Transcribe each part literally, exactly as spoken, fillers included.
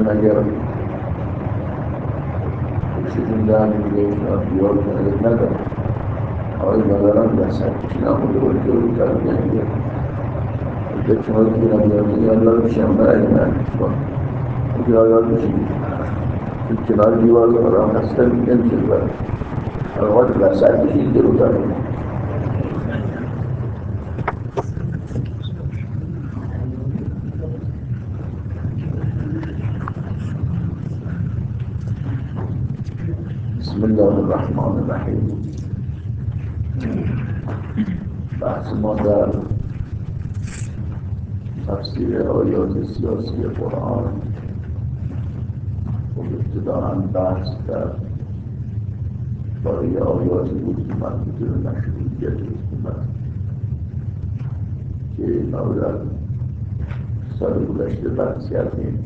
اگر پشتشون در میگه اینا دیوار کنه ندارم آقای مادران وسط کشیدن بوده باید جلو تربیه به شما دیگه نبیارم یاددار میشم برای من یاددار میشم کنار دیوار دارم اصلا نمیشه برای اوقات وسط کشید جلو تربیه بسم الله الرحمن الرحیم. بحث ما در تفسیر آیات سیاسی قرآن و ابتداءً بحث در باره آیاتی بود که مربوط به مشروعیت حکومت که اینا رو در سال گذشته بحث کردیم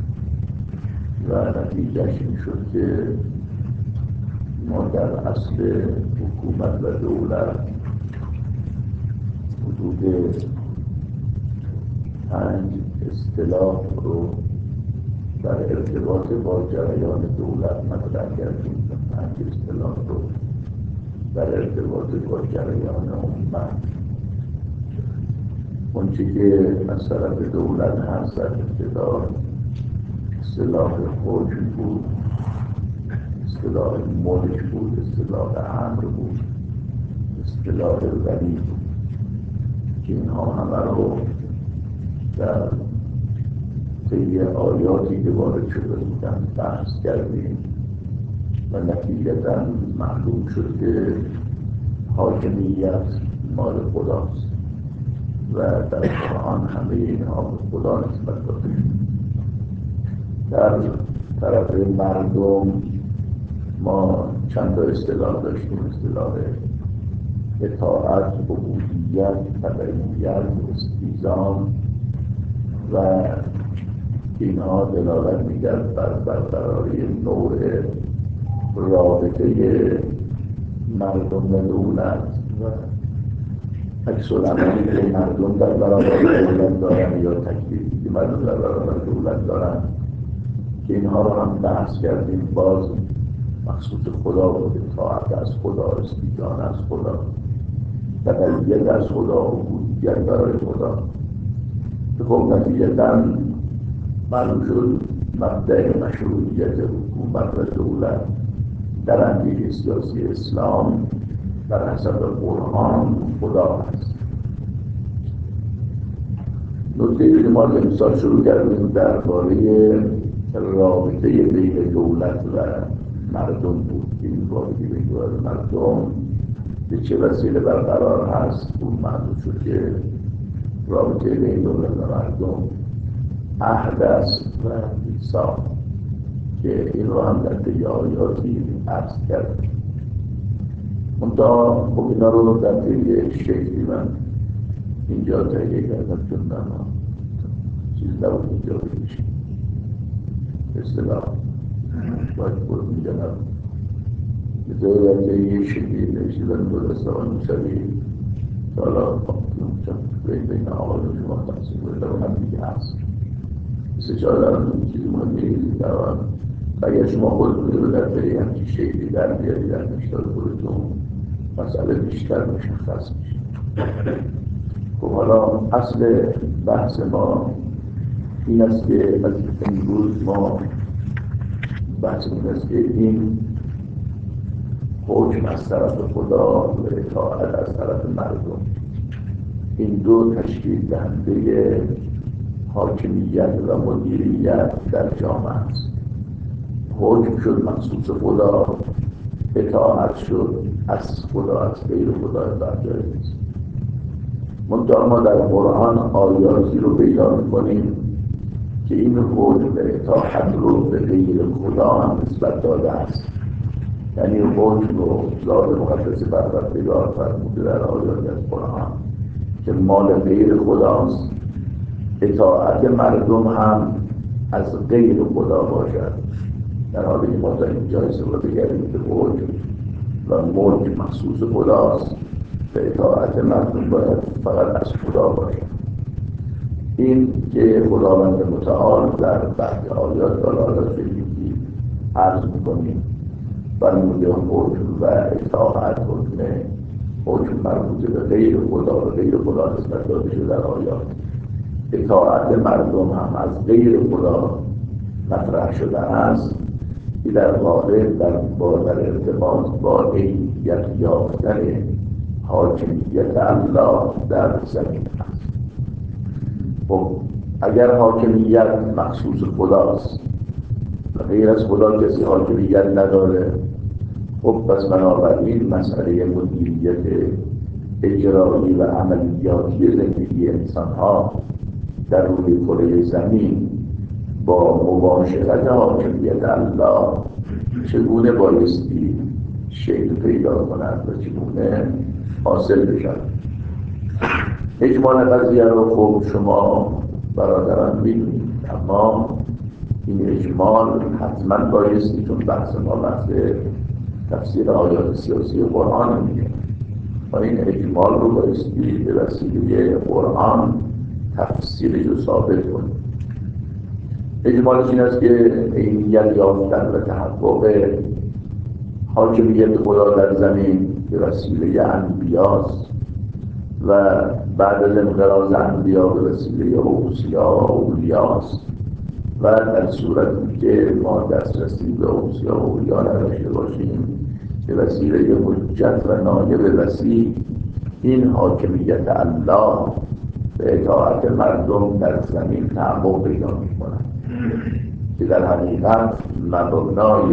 و نتیجهش این شد که ما در اصل حکومت و دولت حدود پنج اصطلاح رو در ارتباط با جریان دولت مطرح کردیم و پنج اصطلاح رو در ارتباط با جریان امت. اونچه که از طرف دولت هست در ابتدا اصطلاح حکم بود، اصطلاح ملک بود، اصطلاح امر بود، اصطلاح ولی بود که اینها همه رو در طی آیاتی که وارد شده بودن بحث کردیم و نتیجتاً معلوم شد که حاکمیت مال خداست و در قرآن همه اینها به خدا نسبت داده شد. در طرف مردم ما چند تا اصطلاح داشتیم: اصطلاح اطاعت، عبودیت، تبعیت، استیذان و اینها دلالت می‌کرد بر برقراری نوع رابطه مردم و دولت و عکس العملی که مردم در برابر دولت دارن یا تکلیفی که مردم در برابر دولت دارن که اینها رو هم بحث کردیم. باز مخصوص خدا بود، اطاعت از خدا، استیذان از خدا، تبعیت از خدا، عبودیت برای خدا. خب نتیجتاً معلوم شد مبدأ مشروعیت حکومت و دولت در اندیشه سیاسی اسلام بر حسب قرآن خدا است. نکته که ما امسال شروع کردیم درباره رابطه بین دولت و مردم بود که این رابطه بین دولت و مردم به چه وسیله برقرار هست. اون معلوم شد که رابطه بین دولت و مردم عهد است و میثاق که این رو هم در طی آیاتی عرض کردیم. منتها خب اینا رو در طی شکلی من اینجا تهیه کردم چون من چیز نبود اینجا بکشیم اصطلاح باید برو اینجا نبود بذاره در طی شکلی نوشیدن بود استوان مشابهی که حالا چون بین بین آقایون شما تقسیم کنید و هم دیگه هست سه چهار دارم این چیزی مهم میگیدید در آن و اگر شما خودتون رو در طی همچین شکلی در بیاری در نشتار خودتون مسئله بیشتر مشخص میشه. خب حالا اصل بحث ما این است که از امروز ما بحث این است که این حکم از طرف خدا و اطاعت از طرف مردم، این دو تشکیل دهنده حاکمیت و مدیریت در جامعه است. حکم شد مخصوص خدا، اطاعت شد از خدا، از غیر خدا برداری نیست. منتها ما در قرآن آیاتی رو پیدا می‌کنیم که این حکم و اطاعت رو به غیر خدا هم نسبت داده است. یعنی حکم رو ذات مقدس پروردگار فرموده در آیات از قرآن که مال غیر خداست، اطاعت مردم هم از غیر خدا باشد. در حالی که ما تا اینجا استفاده کردیم که حکم و ملک مخصوص خداست و اطاعت مردم باید فقط از خدا باشد. این که خداوند متعال در بعض آیات دلالت فیزیکی عرض میکنیم فرموده حکم و اطاعت حکم حکم مربوط به غیر خدا و غیر خدا نسبت داده شده در آیات. اطاعت مردم هم از غیر خدا مطرح شده است که در واقع در با در ارتباط با عینیت یافتن حاکمیت الله در زمین است. خب اگر حاکمیت مخصوص خداست و غیر از خدا کسی حاکمیت نداره، خب پس بنابراین مسئله مدیریت اجرایی و عملیاتی زندگی انسان ها در روی کره زمین با مباشرت حاکمیت الله چگونه بایستی شکل پیدا کنند و چگونه حاصل بشند. اجمال قضیه رو خب شما برادران میدونید، اما این اجمال حتما بایستی، چون بحث ما بحث تفسیر آیات سیاسی قرآن میگه و این اجمال رو بایستی به وسیله قرآن تفسیرش رو ثابت کنیم. اجمالش این است که عینیت یافتن و تحقق حاکمیت خدا در زمین به وسیله انبیاست و بعد از انقراض انبیا به وسیله اوصیا و اولیاست و در صورتی که ما دسترسی به اوصیا و اولیا نداشته باشیم به وسیله حجت و نایب وسیع این حاکمیت الله به اطاعت مردم در زمین تحقق پیدا می‌کند که در حقیقت مبنای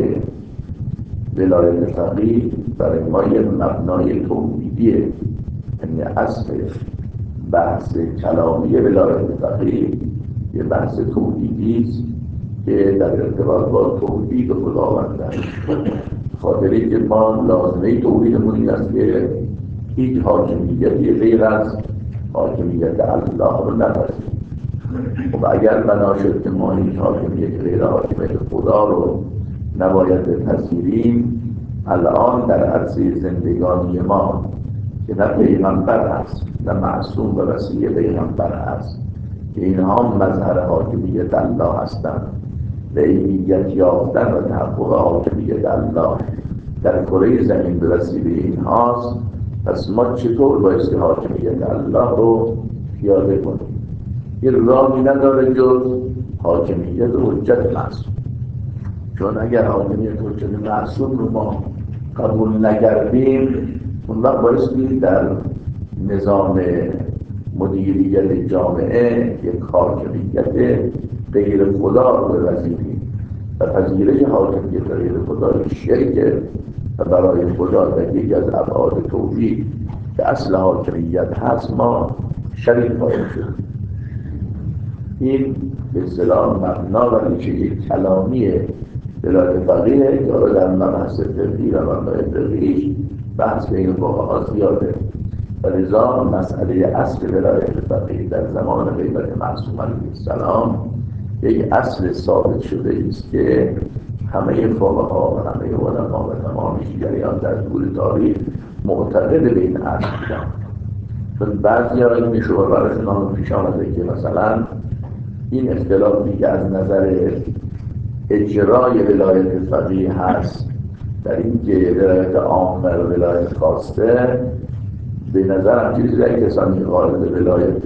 ولایت فقیه برای ما یک مبنای توحیدیه، یعنی اصل بحث کلامی ولایت فقیه یه بحث توحیدی است که در ارتباط با توحید خداوند است. خاطری که ما لازمه توحیدمون این است که هیچ حاکمیتی غیر از حاکمیت الله رو نپذیریم. خب اگر بنا شد که ما هیچ حاکمیت غیر حاکمیت خدا رو نباید بپذیریم، الان در عرصه زندگانی ما که نه پیغمبر هست نه معصوم و وصی پیغمبر هست که اینها مظهر حاکمیت الله هستند و عینیت یافتن و تحقق حاکمیت الله در کره زمین به وسیله اینهاست، پس ما چطور بایستی حاکمیت الله رو پیاده کنیم؟ این راهی نداره جز حاکمیت حجت معصوم. چون اگر حاکمیت حجت معصوم رو ما قبول نکردیم، اون وقت بایستی در نظام مدیریت جامعه یک حاکمیت غیر خدا رو بپذیریم و پذیرش حاکمیت غیر خدا شرک و برای خدا در یکی از ابعاد توحید که اصل حاکمیت هست ما شریک خواهیم شد. این به اصطلاح مبنا و ریشه کلامی ولایت فقیه که آره در مبحث فقهی و مبنای فقهیش بحث بین فقها زیاده و لذا مسئله اصل ولایت فقیه در زمان غیبت معصوم علیه السلام یک اصل ثابت شده است که همه فقها و همه علما و تمام شیعیان در طول تاریخ معتقد به این اصل بودند. چون بعضی ها این شعور براشون هم پیش آمده که مثلا این اختلافی که از نظر اجرای ولایت فقیه هست در این که ولایت عامه و ولایت خاصه، به نظر هم چیزی در کسانی قائل به ولایت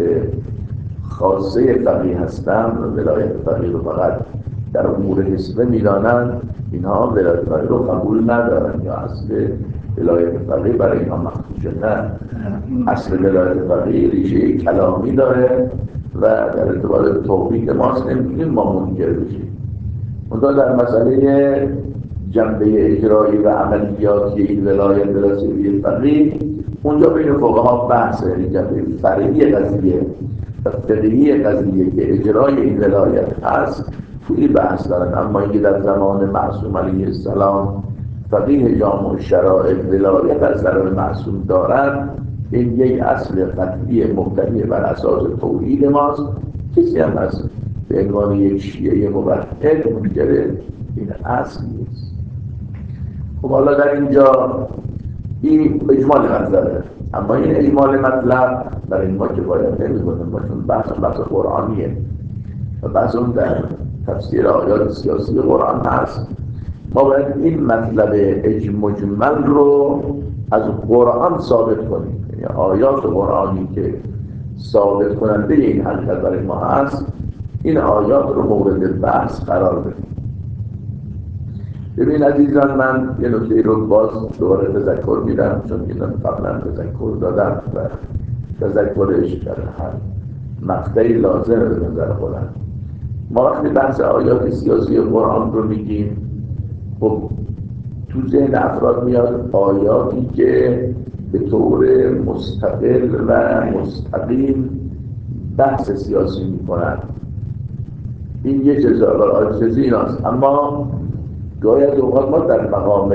خاصه فقیه هستند و ولایت فقیه رو فقط در امور حسبه میدانند، اینها ولایت فقیه رو قبول ندارند یا اصل ولایت فقیه برای اینها مخصوصه. نه، اصل ولایت فقیه ریشه کلامی داره و در ارتباط به توحید ماست، نمیتونیم ما منکر بشیم. منتها در مسئله جنبه اجرایی و عملیاتی این ولایت ولایت فقیه اونجا بین فقها بحثه، یعنی جنبه فرعی قضیه و فقهی قضیه که اجرای این ولایت هست توی بحث دارن. اما اینکه در زمان معصوم علیه السلام فقیه جامع شرائع ولایت از طرف معصوم دارن، این یک اصل قطعی مبتنی بر اساس توحید ماست. کسی هم هست به عنوان یک شیعه موحد منکر این اصل نیست. خب حالا در اینجا این اجمال مطلبه. اما این اجمال مطلب برای ما که باید نمی‌کنیم، ما چون بحث بحث قرآنیه و بحث اون در تفسیر آیات سیاسی قرآن هست، ما باید این مطلب اجمال رو از قرآن ثابت کنیم. یعنی آیات قرآنی که ثابت کننده این حقیقت برای ما هست، این آیات رو مورد بحث قرار بدیم. ببین عزیزان، من یه نکته رو باز دوباره تذکر میدم، چون اینو قبلا تذکر دادم و تذکرش در هر مقطعی لازمه به نظر خودم. ما وقتی بحث آیات سیاسی قرآن رو میگیم، خب تو ذهن افراد میاد آیاتی که به طور مستقل و مستقیم بحث سیاسی میکنن. این یه چیز آیات سیاسی این هست. اما گاهی از اوقات ما در مقام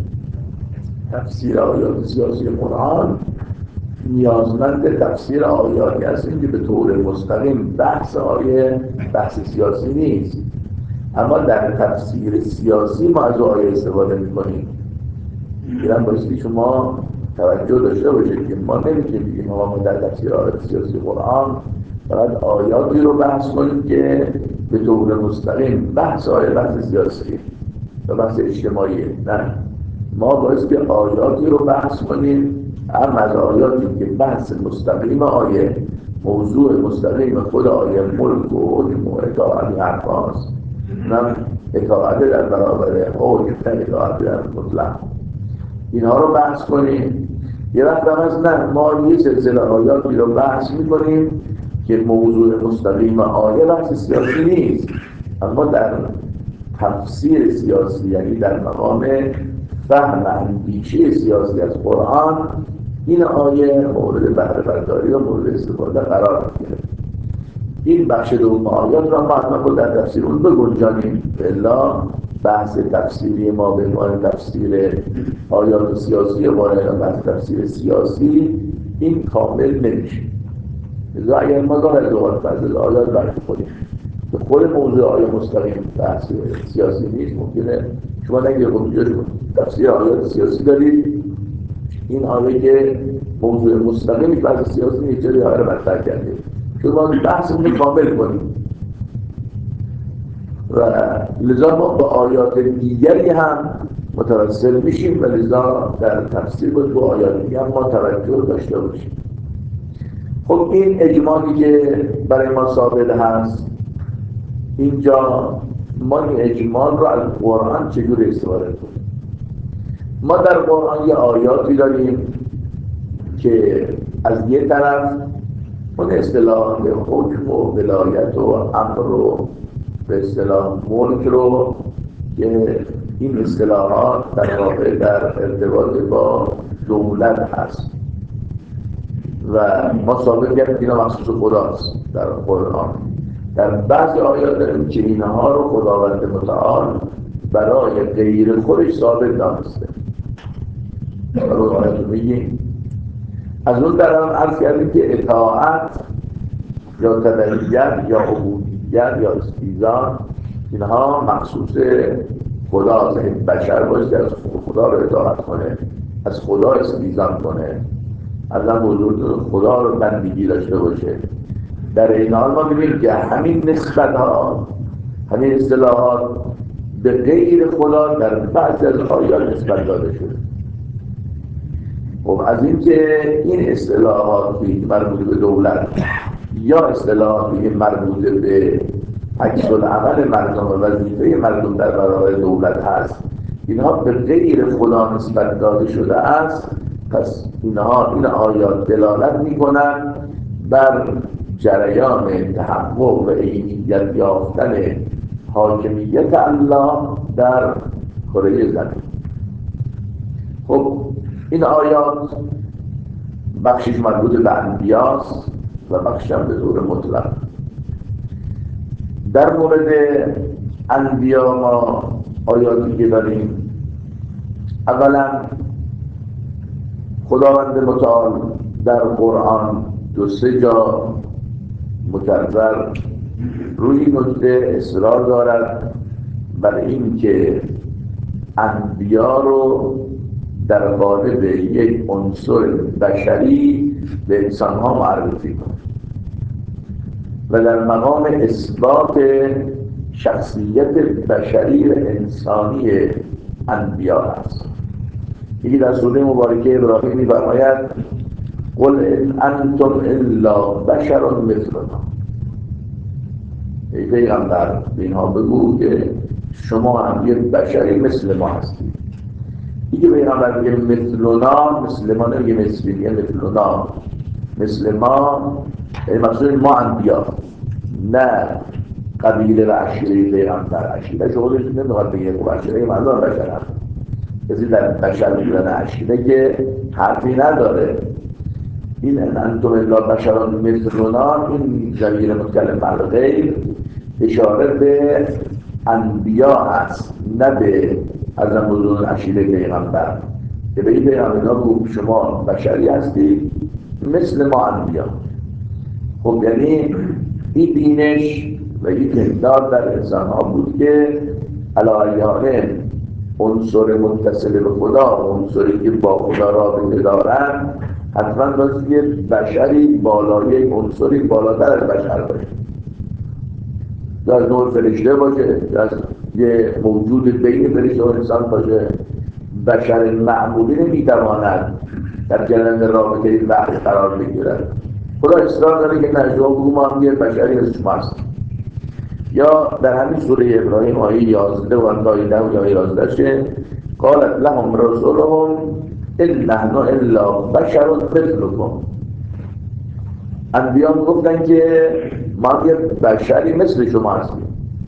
تفسیر آیات سیاسی قرآن نیازمند تفسیر آیاتی هستیم که به طور مستقیم بحث آیه بحث سیاسی نیست، اما در تفسیر سیاسی ما از آیه استفاده میکنیم. میرم بایستی شما توجه داشته باشید که ما نمیتونیم بگیم ما در تفسیر آیات سیاسی قرآن فقط آیاتی رو بحث کنیم که به طور مستقیم بحث آیه بحث سیاسی و بحث اجتماعی. نه، ما باید که آیاتی رو بحث کنیم، هم از آیاتی که بحث مستقیم آیه موضوع مستقیم خود آیه ملک و حکم و اطاعت حرف هاست، هم اطاعت در برابر حکم و اطاعت در مطلق، اینها رو بحث کنیم. یه وقت هم از نه، ما یه سلسله آیاتی رو بحث میکنیم که موضوع مستقیم آیه بحث سیاسی نیست، اما در تفسیر سیاسی، یعنی در مقام فهم اندیشه سیاسی از قرآن، این آیه مورد بهره برداری و مورد استفاده قرار میگیره. این بخش دوم آیات را ما حتما در تفسیر اون بگنجانیم، الا بحث تفسیری ما به عنوان تفسیر آیات سیاسی و بحث تفسیر سیاسی این کامل نمیشه. لذا اگر ما گاه از اوقات بعض از آیات برمی کنیم که خود موضوع آیه مستقیم بحث سیاسی نیست، ممکنه شما نگه کنید تفسیر آیات سیاسی دارید، این آیه که موضوع مستقیمی بحث سیاسی نیست، چرا آیه رو مطرح کردید؟ شما بحث رو کامل کنید و لذا ما با آیات دیگری هم متوسل میشیم و لذا در تفسیر باید با آیات دیگری هم ما توجه داشته باشیم. خب این اجمالی که برای ما ثابت هست، اینجا ما این اجمال رو از قرآن چجور استفاده کنیم؟ ما در قرآن یه آیاتی داریم که از یه طرف اون اصطلاح حکم و ولایت و امر رو به اصطلاح ملک رو که این اصطلاحات در واقع در ارتباط با دولت هست و ما ثابت کردیم اینا مخصوص خداست در قرآن. در بعض آیات داریم که اینها رو خداوند متعال برای غیر خودش ثابت دانسته. برای آیات رو میگیم. از اون در هم عرض کردیم که اطاعت یا تبعیت یا عبودیت یا استیزان اینها مخصوص خداست. بشر باید از خدا رو اطاعت کنه، از خدا استیزان کنه، از هم بزرگ خدا رو بندگی داشته باشه. در این حال ما می‌بینیم که همین نسبت ها، همین اصطلاحات به غیر خدا در بعضی از آیات نسبت داده شده. خب از اینکه این اصطلاحاتی مربوط به دولت یا اصطلاحاتی مربوط به عکس العمل مردم و وظیفه مردم در برابر دولت هست، اینها به غیر خدا نسبت داده شده است، پس اینها این آیات دلالت می‌کنند بر جریان تحقق و عینیت یافتن حاکمیت الله در کره زمین. خب این آیات بخشش مربوط به انبیاست و بخشش هم به طور مطلق. در مورد انبیا ما آیاتی که داریم، اولا خداوند متعال در قرآن دو سه جا مکرر روی نکته اصرار دارد بر این که انبیا رو در قالب یک عنصر بشری به انسان‌ها معرفی کنه و در مقام اثبات شخصیت بشری و انسانی انبیا است. یکی در سوره مبارکه ابراهیم می‌فرماید قل ان انتم الا بشر مثلنا. ای پیغمبر به اینها بگو که شما هم یک بشری مثل ما هستید. دیگه پیغمبر میگه مثلنا، مثل ما نمیگه مثلی، میگه مثلنا، مثل ما، مقصود ما انبیا، نه قبیله و عشیره پیغمبر. عشیره شغلش نمیخواد بگه و عشیره مردم بشر هست، کسی در بشر میدونن عشیره که حرفی نداره. این انتم الا بشران مثلنا، این ضمیر متکلم مع الغیر اشاره به انبیا هست، نه به از بزرگ عشیره پیغمبر، که به این پیغمبرها بگو شما بشری هستی مثل ما انبیا. خب یعنی این بینش و این پندار در انسان ها بود که علایانه عنصر متصل به خدا، عنصری که با خدا رابطه دارن، حتما باید یه بشری بالای یک عنصری بالاتر از بشر باشه، یا از نوع فرشته باشه، یا از یه موجود بین فرشته و انسان باشه. بشر معمولی نمیتواند در جنن رابطه وحی قرار بگیرد. خدا اصرار داره که نه، شما بگو ما هم یه بشری از شما هست. یا در همین سوره ابراهیم آیه یازده و آیه ده و آیه یازده شه قالت لهم رسولهم ان نحن الا بشر مثلكم. انبیا گفتن که ما یه بشری مثل شما هستیم.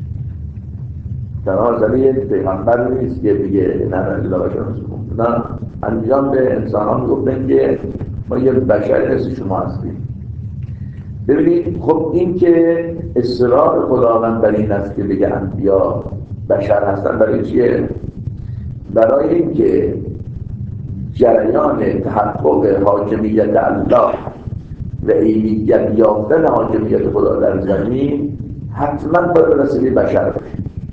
تنها زمین پیغمبر نیست که بگه نه الا بشر مثلكم، نه، انبیا به انسانان گفتن که ما یه بشری مثل شما هستیم. ببینید خب این که اصرار خداوند بر این است که بگه انبیا بشر هستن، برای چیه؟ برای اینکه جریان تحقق حاکمیت الله و عینیت یافتن حاکمیت خدا در زمین حتما باید رسیده بشر باشه.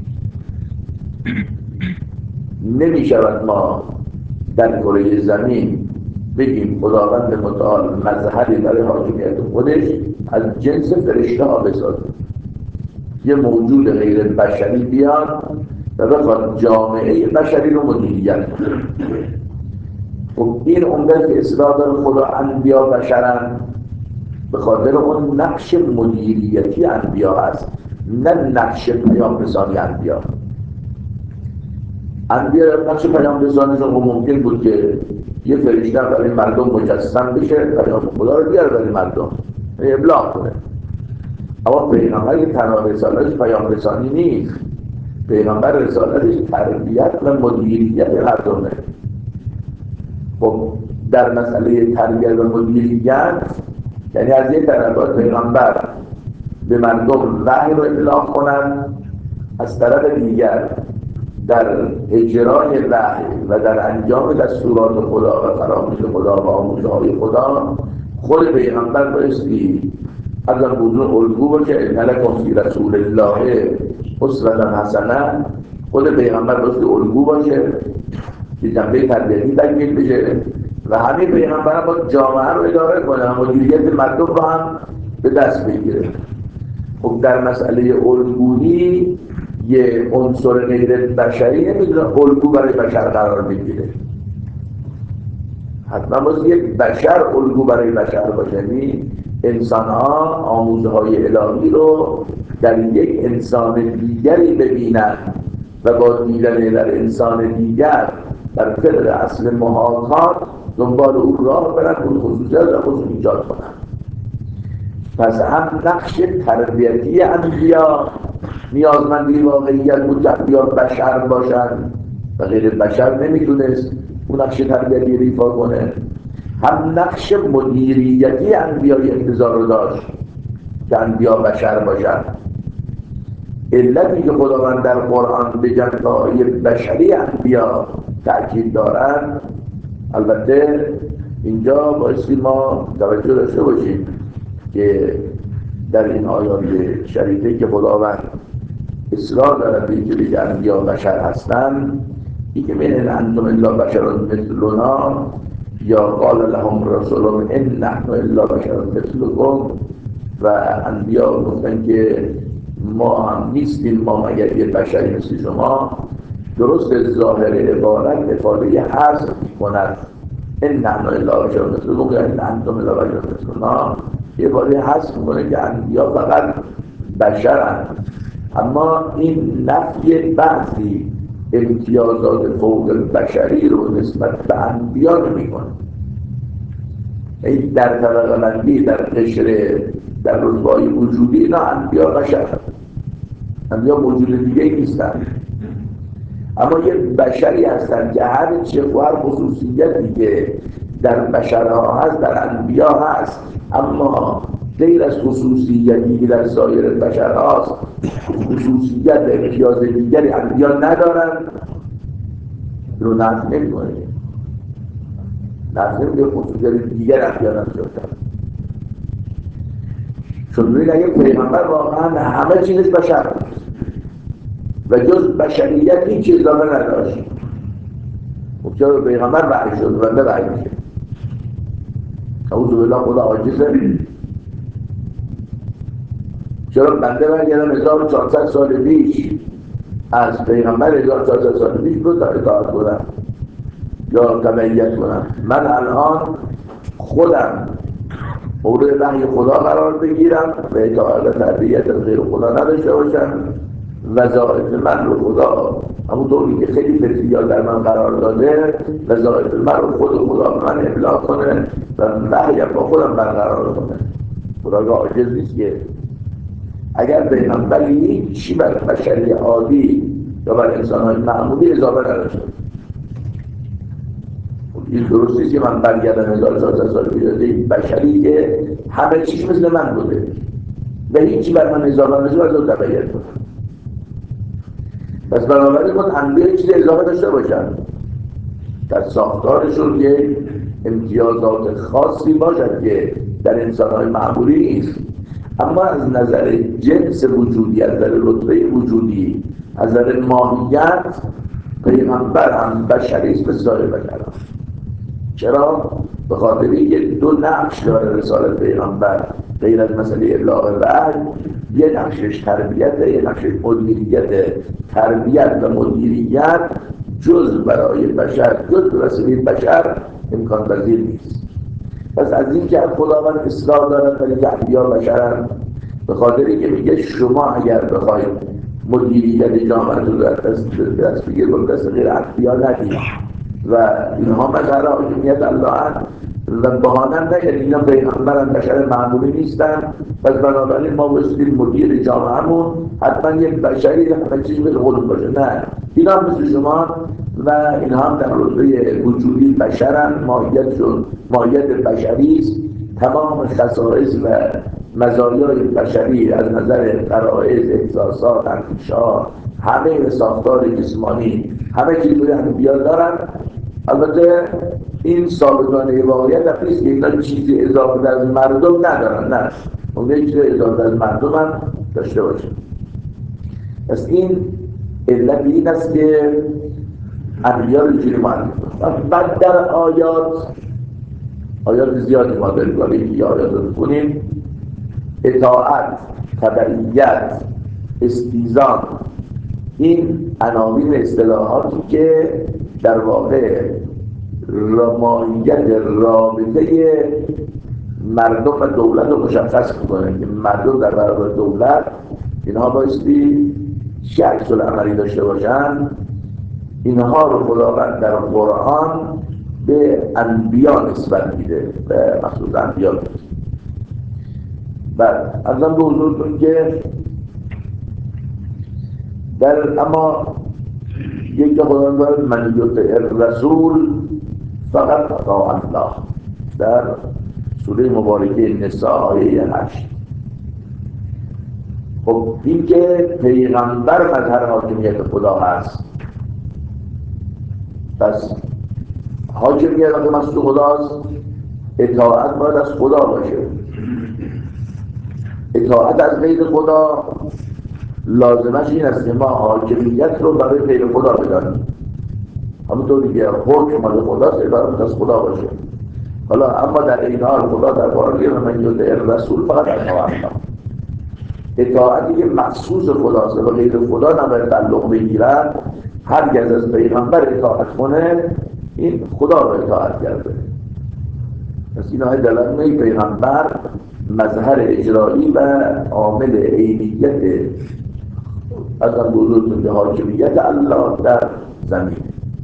نمی شود ما در کره زمین بگیم خداوند متعال مظهری برای حاکمیت خودش از جنس فرشته ها بسازه، یه موجود غیر بشری بیاد و بخواد جامعه بشری رو مدیریت کنه. خب این عمده که اصلاح داره خدا انبیا بشرن، به خاطر اون نقش مدیریتی انبیا هست، نه نقش پیام رسانی انبیا. انبیا نقش پیام رسانیشون ممکن بود که یه فرشته برای مردم مجسم بشه، پیام خدا رو بیاره برای مردم ابلاغ کنه. اما پیغمبر که تنها رسالتش پیام رسانی نیست، پیغمبر رسالتش تربیت و مدیریت مردمه. خب در مسئله تربیت و مدیریت یعنی از یک طرف پیغمبر به مردم وحی رو ابلاغ کنن، از طرف دیگر در اجرای وحی و در انجام دستورات خدا و فراموش خدا و آموزهای خدا خود پیغمبر بایستی از بزرگ الگو باشه. لکم فی رسول الله اسوة حسنه، خود پیغمبر بایستی الگو باشه که جنبه تربیتی تکمیل بشه و همین پیغمبر هم باید جامعه رو اداره کنه، مدیریت مردم رو هم به دست بگیره. خب در مسئله الگویی یه عنصر غیر بشری نمیدونه الگو برای بشر قرار بگیره. حتما باید یک بشر الگو برای بشر باشه، یعنی انسان ها آموزه های الهی رو در یک انسان دیگری ببینن و با دیدن در انسان دیگر در فقه اصل محاکات دنبال اون راه برن، اون خصوصیت و خصوص ایجاد کنن. پس هم نقش تربیتی انبیا نیازمندی واقعیت بود که انبیا بشر باشن و غیر بشر نمیتونست اون نقش تربیتی ایفا کنه، هم نقش مدیریتی انبیای انتظار رو داشت که انبیا بشر باشن. علتی که خداوند در قرآن به جنبه‌های بشری انبیا تأکید دارند، البته اینجا بایستی ما توجه داشته باشیم که در این آیات شریفه که خداوند اصرار دارد به اینکه بگه انبیا بشر هستند، این که میگه انتم الا بشر مثلنا یا قال لهم رسولهم ان نحن الا بشر مثلکم و انبیا گفتن که ما هم نیستیم ما مگر یه بشری مثل شما، درست ظاهر عبارت افاده حذف کند ان نحن الا بشر مثلکم یا ان انتم الا بشر مثلنا، عباره حذف کنه که انبیا فقط بشرند. اما این نفی بعضی امتیازات فوق بشری رو نسبت به انبیا نمی‌کنه. این در طبقه بندی در قشر در رتبه‌های وجودی اینا انبیا بشر، انبیا موجود دیگه نیستن، اما یه بشری هستن که هر چه و هر خصوصیتی که در بشرها هست در انبیا هست، اما غیر از خصوصیتی که در سایر بشر هست خصوصیت امتیاز دیگری انبیا ندارن رو نفی نمی‌کنه، نفی نمی‌کنه خصوصیت دیگر انبیا ندارن. چون ببین اگه پیغمبر واقعا همه چیزش بشر بود و جز بشریت هیچ چیز اضافه نداشت، خب چرا پیغمبر وحی شد بنده وحی میشه؟ اعوذ بالله خدا عاجزه؟ چرا بنده برگردم هزار و چهارصد سال پیش از پیغمبر هزار و چهارصد سال پیش رو تا اطاعت کنم یا تبعیت کنم؟ من الان خودم مورد وحی خدا قرار بگیرم و اطاعت و تربیت غیر خدا نداشته باشم، وظایف من رو خدا همونطوری که خیلی فطریات در من قرار داده وظایف من رو خود خدا به من ابلاغ کنه و وحیم با خودم برقرار کنه. خدا عاجز نیست که اگر پیغمبری چی بر بشری عادی یا بر انسان‌های معمولی اضافه نداشته. این درست نیست که من برگردم هزار و چهارصد سال پیش بشری که همه چیز مثل من بوده و هیچی بر من اضافه نشه از اون تبعیت کنم. پس بنابراین باید انبیا چیز اضافه داشته باشن، در ساختارشون یک امتیازات خاصی باشد که در انسان‌های معمولی نیست، اما از نظر جنس وجودی، از نظر رتبه وجودی، از نظر ماهیت پیغمبر هم بشری است مثل سایر بشران. چرا؟ به خاطر اینکه دو نقش داره رسالت پیغمبر غیر از مسئله ابلاغ وحی، یه نقشش تربیت، یه نقشش مدیریت. تربیت و مدیریت جز برای بشر، جز به وسیله بشر امکان پذیر نیست. پس از این که خداوند اصرار دارد ولی که انبیا بشرند، به خاطر اینکه میگه شما اگر بخواید مدیریت جامعه رو در دست دست بگیر با دست غیر انبیا ندید و اینها مظهر حاکمیت الله هست و بهانه نگید اینا پیغمبران بشر معمولی نیستن، پس بنابراین ما بایستیم مدیر جامعهمون حتما یک بشری همه چیز مثل خودمون باشه. نه، اینا هم مثل شما و اینها هم در رتبه وجودی بشرن، ماهیتشون ماهیت بشری است. تمام خصائص و مزایای بشری از نظر غرایز، احساسات، اندیشه‌ها، همه ساختار جسمانی همه چیز روی انبیا دارن. البته این ثابتانه واقعیت هم نیست که اینا چیزی اضافه از مردم ندارن، نه، اون یک چیز اضافه از مردم هم داشته باشه. پس این علت این است که انبیا رو اینجوری معرفی کنیم. بعد در آیات آیات زیادی ما داریم، ولی که آیات رو بکنیم اطاعت، تبعیت، استیزان، این عناوین اصطلاحاتی که در واقع ماهیت رابطه مردم و دولت رو مشخص می‌کنه که مردم در برابر دولت اینها بایستی چه عکس‌العملی داشته باشن. اینها رو خداوند در قرآن به انبیا نسبت میده، به مخصوص انبیا میده. بعد ازم به حضورتون که در اما یک خداوند دارد من یطع الرسول فقط اطاع الله در سوره مبارکه نساء آیه هشت. خب این که پیغمبر مظهر حاکمیت خدا هست، پس حاکمیت وقتی مسئول خداست، اطاعت باید از خدا باشه. اطاعت از غیر خدا لازمش این است که ما حاکمیت رو برای غیر خدا بدانیم. همونطور دیگه حکم مال خداست، عبارت از خدا باشه. حالا اما در این حال خدا در قرآن میگه من یطیع الرسول فقط اطاع الله. اطاعتی که مخصوص خداست و غیر خدا نباید تعلق بگیرد. هرگز از پیغمبر اطاعت کنه این خدا رو اطاعت کرده. پس این های دلالت می پیغمبر مظهر اجرایی و عامل عینیت از آن بزرگتون به حاکمیت الله در زمین.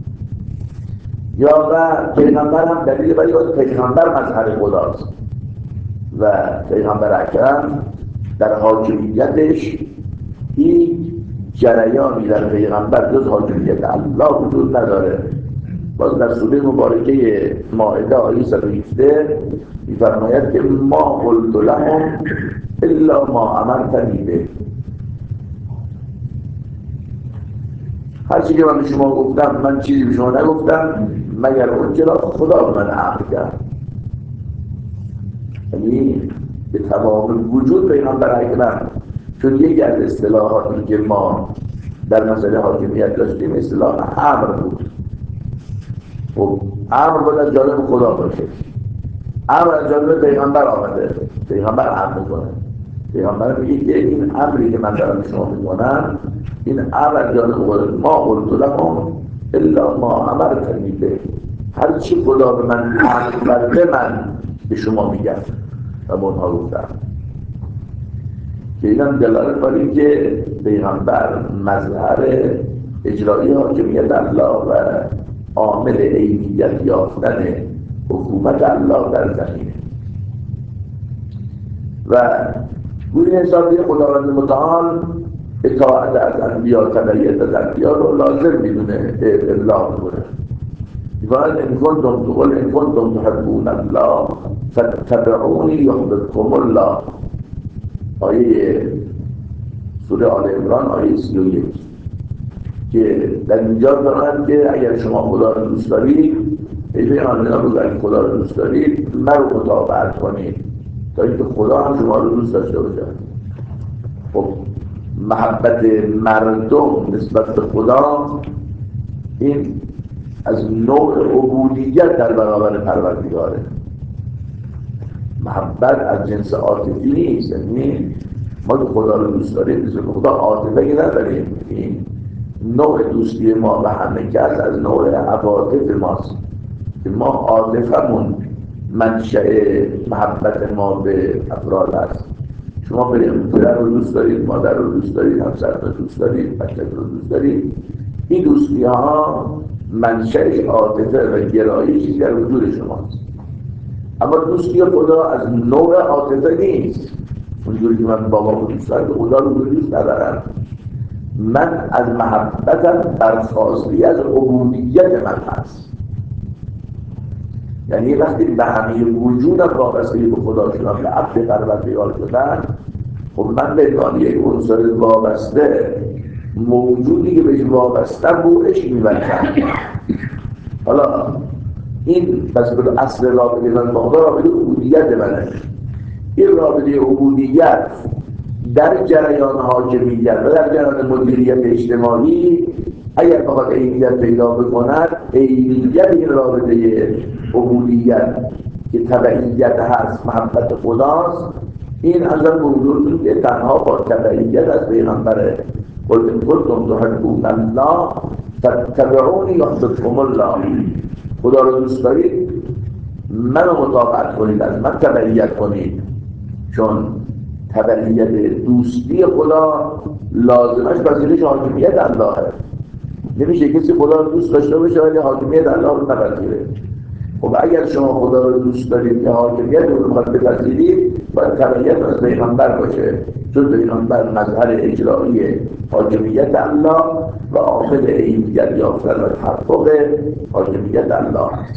یا و پیغمبر هم دلیل برای از پیغمبر مظهر خداست و پیغمبر اکرم در حاکمیتش هیچ جریانی در پیغمبر جز حاکمیت الله وجود نداره. باز در سوره مبارکه مائده آیه صد و هفده می‌فرماید که ما قلت لهم الا ما امرتنی به. هر چیزی که من به شما گفتم، من چیزی به شما نگفتم مگر اونچه را خدا به من امر کرد. یعنی به تمام وجود پیغمبر اکرم، چون یکی از اصطلاحاتی که ما در مسئله حاکمیت داشتیم اصطلاح امر بود. خب امر باید از جانب خدا باشه، امر از جانب پیغمبر آمده، پیغمبر امر میکنه. پیغمبر میگه که این امری که من دارم شما میکنم این امر از جانب خدا. ما قلت لهم الا ما امرتنی به. هر چی خدا به من امر کرده من به شما میگم و به اونها گفتم. که این هم دلالت بر این که پیغمبر مظهر اجرایی حاکمیت الله و عامل عینیت یافتن حکومت الله در زمینه. و گوی حسابی خداوند متعال اطاعت از انبیا، تبعیت از انبیا رو لازم میدونه ابلاغ کنه. وقال إن كنتم تقول إن كنتم تحبون الله فاتبعوني يحببكم الله. آیه سوره آل عمران آیه سی و یک که در اینجا فرماید که اگر شما خدا رو دوست دارید، ای پیغمبران بگو اگر خدا رو دوست دارید مرا مطابقت کنید تا اینکه خدا هم شما رو دوست داشته باشه. خب محبت مردم نسبت به خدا این از نوع عبودیت در برابر پروردگاره. محبت از جنس عاطفی نیست. یعنی ما که خدا رو دوست داریم مثل خدا عاطفه نداریم. این نوع دوستی ما به همه کس از نوع عواطف ماست که ما عاطفمون منشأ محبت ما به افراد است. شما پدر رو دوست دارید، مادر رو دوست دارید، همسر رو دوست دارید، بچه رو دوست دارید. این دوستی ها منشأش عاطفه و گرایشی در وجود شماست. اما دوستی خدا از نوع عاطفه نیست. اونجوری که من بابا رو دوست دارم خدا رو دوست ندارم. من از محبتم برخواستی از عبودیت من هست. یعنی وقتی به همه وجودم وابستگی به خدا شدم، به عبد پروردگار شدم، خب من به عنوان یک عنصر وابسته موجودی که بهش وابستم رو عشق می‌ورزم. حالا این بس به اصل رابطه من با خدا رابطه عبودیت منه. این رابطه عبودیت در جریان حاکمیت و در جریان مدیریت اجتماعی اگر بخواد عینیت پیدا بکند، عینیت این رابطه عبودیت که تبعیت هست، محبت خداست، این از آن موجود که تنها با تبعیت از پیغمبره. قل ان کنتم تحبون الله فاتبعونی یحببکم الله. خدا رو دوست دارید منو مطابقت کنید، از من تبعیت کنید، چون تبعیت دوستی خدا لازمش پذیرش حاکمیت الله. نمیشه کسی خدا رو دوست داشته باشه ولی حاکمیت الله رو نپذیره. خب اگر شما خدا رو دوست دارید یا حاکمیت رو میخواد بپذیرید باید تبعیت از پیغمبر باشه، چون پیغمبر مظهر اجرایی حاکمیت الله و عامل عینیت یافتن و تحقق حاکمیت الله است.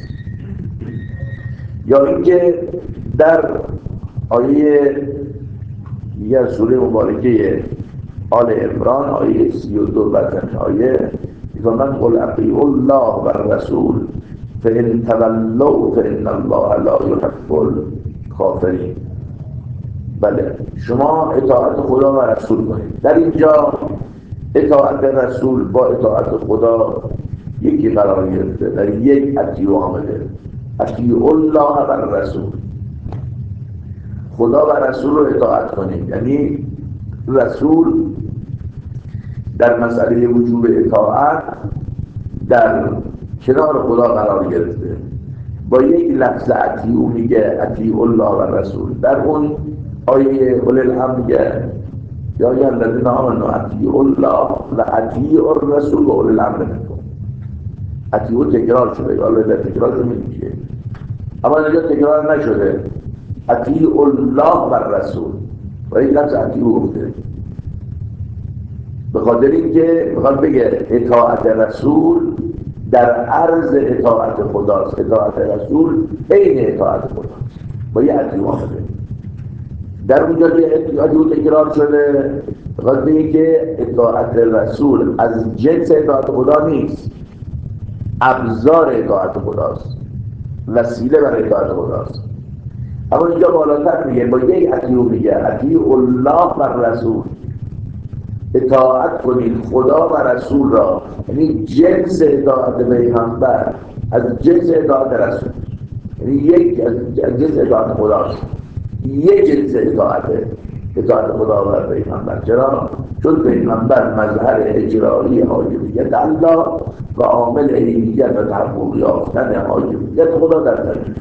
یا اینکه در آیه دیگر سوره مبارکه آل عمران آیه سی و دو بعد آیه می‌فرماید قل اطیعوا الله و الرسول فإن تولوا فإن الله لا يحب الكافرین. بله شما اطاعت خدا و رسول کنید. در اینجا اطاعت رسول با اطاعت خدا یکی قرار گرفته، در یک اطیع آمده، اطیع الله و رسول، خدا و رسول رو اطاعت کنیم. یعنی رسول در مسئله وجوب اطاعت در کنار خدا قرار گرفته، با یک لفظ اطیع میگه اطیع الله و رسول. در اون آیه اولی الامر میگه یا ایها الذین آمنوا اطیعوا الله و اطیعوا الرسول و اولی الامر منکم. اطیعوا تکرار شده، حالا در تکرار شده میگه، اما اینجا تکرار نشده، اطیعوا الله و رسول و یک لفظ اطیعوا گفته، به خاطر اینکه میخواد بگه اطاعت رسول در عرض اطاعت خداست، اطاعت رسول عین اطاعت خداست، با یه اطیعوا آمده. در اونجا که اطاعت تکرار شده میخواد بگه که اطاعت رسول از جنس اطاعت خدا نیست، ابزار اطاعت خداست، وسیله برای اطاعت خداست. اما اینجا بالاتر میگه با یک اطیع میگه اطیع الله و رسول، اطاعت کنید خدا و رسول را، یعنی جنس اطاعت پیغمبر از جنس اطاعت رسول، یعنی یک از جنس اطاعت خداست، یک جنس اطاعت اطاعت خدا و پیغمبر. چرا؟ چون پیغمبر مظهر اجرایی حاکمیت الله و عامل عینیت و تحقق یافتن حاکمیت خدا در زمین.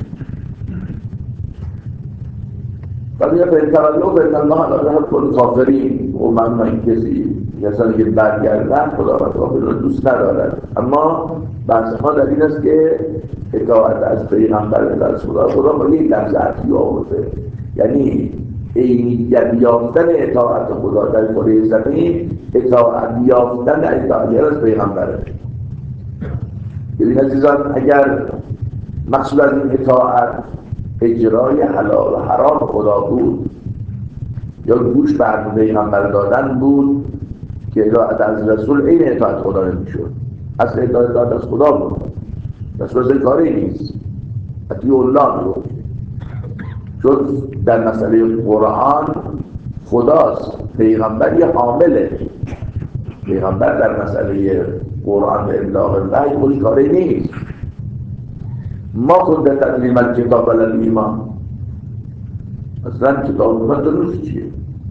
ولی فإن تولوا فإن الله لا يحب الكافرین. و من من کسی کسانی که برگردن خدا و کافر رو دوست ندارد. اما بحث ما در این است که اطاعت از پیغمبر از خدا خدا با یک لفظ اطیع آورده، یعنی عینیت یافتن اطاعت خدا در کره زمین، اطاعت یافتن اطاعت از پیغمبره. ببین عزیزان، اگر مقصود از این اطاعت اجرای حلال و حرام خدا بود یا گوش بر پیغمبر دادن بود که اطاعت از رسول این اطاعت خدا نمیشد، اصل اطاعت از خدا بود، رسول کاری نیست، اطیع الله بود. چون در مسئله قرآن خداست، پیغمبر یه حامله، پیغمبر در مسئله قرآن و ابلاغ وحی خودش کاری نیست. ما خود در تقدیم الکتاب و الایمان، اصلا کتاب ایمان درست چیه؟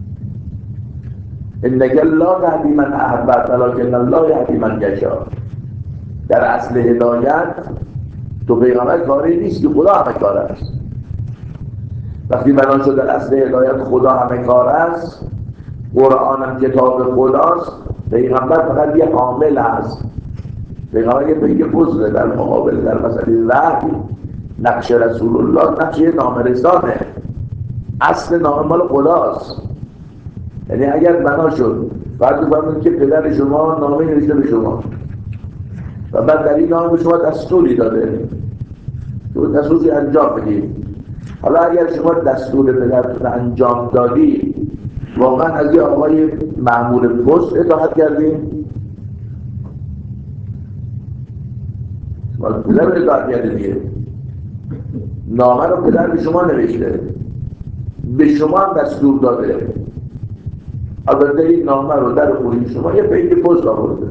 انک لا تهدی من احببت ولکن الله یهدی من یشاء. در اصل هدایت تو پیغمبر کاری نیست که خدا همه کار است. وقتی بنا شد در اصل هدایت خدا همه کار است، قرآن هم کتاب خداست، پیغمبر فقط یه عامل است. پیغمبر یه پیگه پوزه در مقابل در مسئله وحی. نقش رسول الله نقش نامرسانه، اصل نامه مال خداست. یعنی اگر بنا شد فرض بفرمایید که پدر شما نامه نوشته به شما و بعد در این نامه به شما دستوری داده که اون دستوری انجام بدید، حالا اگر شما دستور پدرتون انجام دادی، واقعا از یه آقای مأمور پست اطاعت کردیم؟ شما پدر رو اطاعت کردید دیگه، نامه رو پدر به شما نوشته، به شما هم دستور داده، البته این نامه رو در خونه شما یه پیک پست آورده،